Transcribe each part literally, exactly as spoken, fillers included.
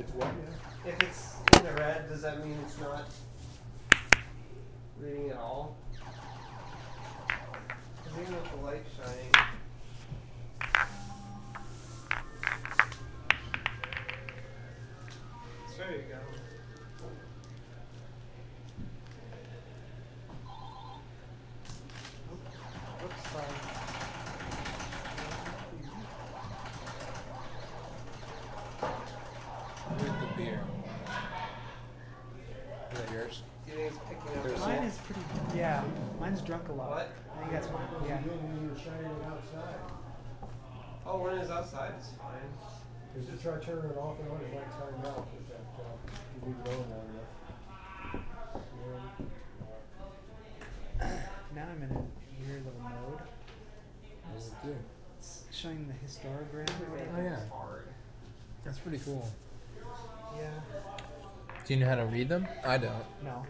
it's what? If it's in the red, does that mean it's not reading at all? Because even with the light shining. There you go. Oops, sorry. With the beer. Is that yours? Do you think it's picking up? There's Mine is pretty. Yeah, mine's drunk a lot. What? I think that's mine. Yeah. You were shining it outside. Oh, when it's outside, it's fine. Because just try turning it off and on, it might time out. If that, uh, you leave it on long enough. Now I'm in a weird little mode. What does it do? It's showing the histogram or whatever. Oh, yeah. It's hard. That's pretty cool. Yeah. Do you know how to read them? I don't. No.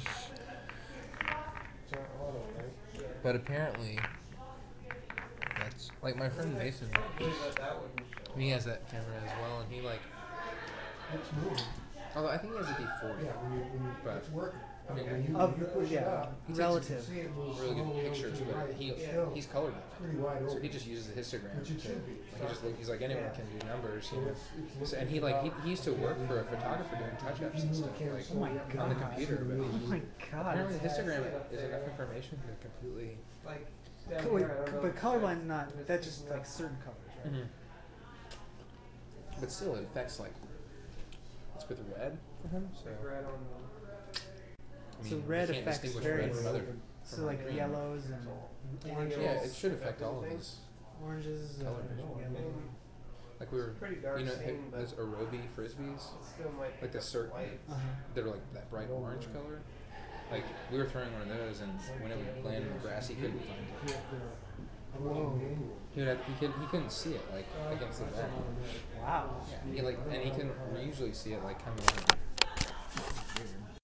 It's not auto, right? But apparently, that's like my friend Mason. Usually that, that wouldn't show. He has that camera as well, and he like. It's moving. Although I think he has a D forty. Yeah, when you, when you, But- it's working. I mean, when you, Of when you the- push it yeah. up, He takes Relative. see it moves really good slowly over pictures, to the but right, he but still he's colorblind. pretty wide So open. he just uses the histogram. Which it to- should be. Like he just look, he's like anyone can do numbers, you So know. it's- it's So, and he looking like he, about- he used to work for a photographer doing touch-ups and stuff like Oh my on the God. computer. But Oh my god. apparently, the histogram is enough information to completely. Like, down Co- wait, here, I don't know but if colorblind's not. it's That's just picking like up. certain colors, right? Mm-hmm. But still, it affects like it's with red for him. So Like right on the. I So mean, red you can't affects distinguish very- red from other. So from like green. yellows and oranges. Yeah, it should affect all of these. Oranges. Uh, Color. yellow. Like we were, Pretty dark you know, scene, have but those Arobi frisbees, it still might like the pick up certain, light. Uh-huh. that are like that bright orange color. Like we were throwing one of those, and when it would land in the grass, he couldn't find it. Whoa. He would have, he could he couldn't see it like against the back. Wow. Yeah, he like and he can usually see it like coming in. Weird.